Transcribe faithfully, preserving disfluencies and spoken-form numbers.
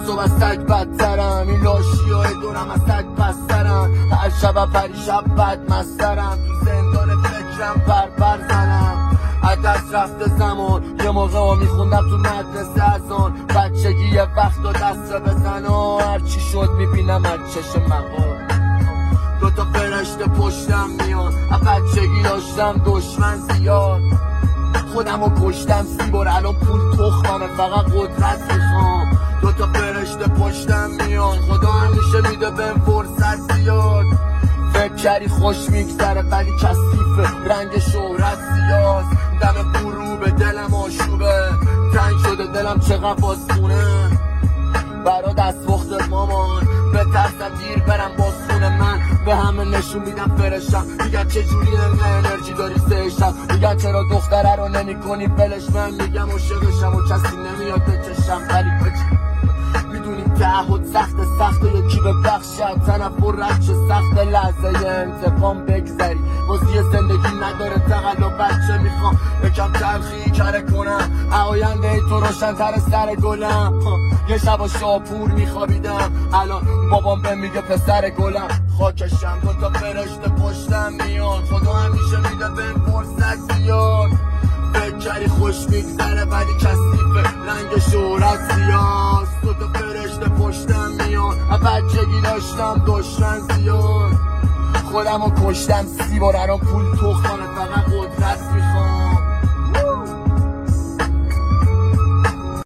صبح از سگ بدترم، این لاشی های دورم از سگ بسترم، هر شب پریشب بد مسترم، تو زندان فکرم پر پر زنم. از دست رفته زمان یه موقع ها میخوندم تو مدرسه از آن بچگی، یه وقت و دست بزن و هرچی شد میبینم از چشم مقام. دوتا فرشته پشتم میان، از بچگی داشتم دشمن زیاد، خودم رو کشتم سی بار، الان پول تخممه فقط قدرت میخوام. دوتا فرشته پشتم میان، خدا همیشه میده بهم فرصت زیاد. فکر کردی خوش میگذره ولی کثیفه، رنگ شهرت سیاست، دم فرو به دلم آشوبه، تنگ شده دلم چقدر بازخونه برا دست وقت مامان. بترسم دیر برم باز خونه من، به همه نشون میدم فرشم، میگن چجوری انقدر انرژی داری سهشم، میگن چرا دختره رو نمی کنی بلش، من میگم عاشقشم و کسی نمیاد بچشم، ولی بچه میدونیم تعهد سخت سخت و یکی به بخشم، تنفر رد چه سخت لحظه انتقام بگذری، بازی زندگی نداره تقل و بچه میخوام یکم تلخی کره کنم، آینده ای تو روشن تر سر گلم. یه شب و شاپور میخوابیدم، الان بابام به میگه پسر گلم، خاکشم. دوتا فرشته پشتم میان، خدا همیشه میده بهم فرصت زیاد. فکر کردی خوش میگذره ولی کثیفه، رنگ شهرت سیاست. دوتا فرشته پشتم میان، از بچگی داشتم دشمن زیاد، خودم رو کشتم سی بار، الان پول تخمانه فقط قدرت میخوام.